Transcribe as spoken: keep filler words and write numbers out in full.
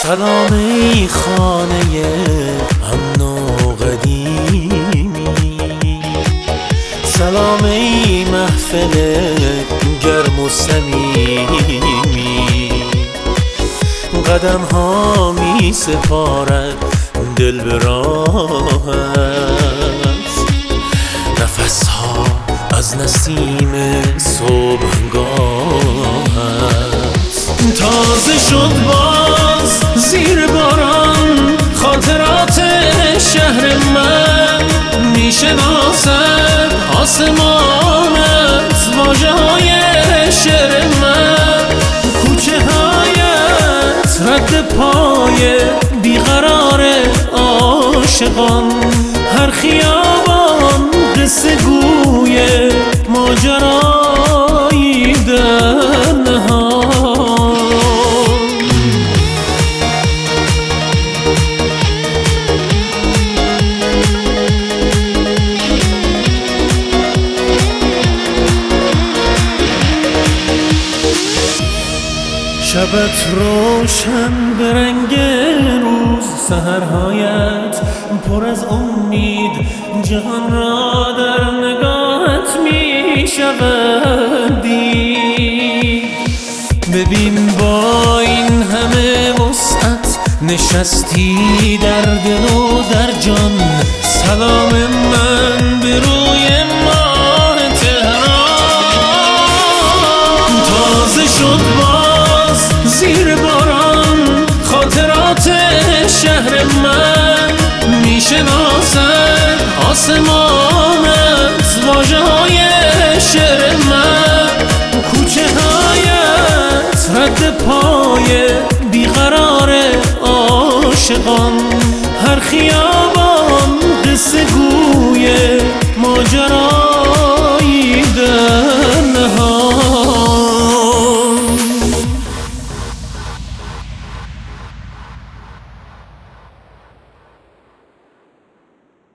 سلام ای خانه امن و قدیمی، سلام ای محفل گرم و صمیمی. قدم ها می سپارد دل به راهت، نفس ها از نسیم صبحگاهت. تازه شد باز زیر باران خاطرات شهر من، میشناسد آسمانت واژه های شعر من. کوچه هایت رد پای بیقرار عاشقان، هر خیابان قصه گوی ماجرایی در نهان. شبت روشن به رنگ روز، سحرهایت پر از امید، جهان را در نگاهت می شود دید. ببین با این همه وسعت نشستی در دل و در جان، سلام من به روی ماه تهران. تازه شد زیر باران خاطرات شهر من، میشناسد آسمانت واژه های شعر من. کوچه هایت رد پای بیقرار عاشقان، هر خیابان قصه گوی ماجرا